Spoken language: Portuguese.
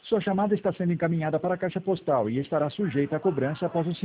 Sua chamada está sendo encaminhada para a caixa postal e estará sujeita a cobrança após o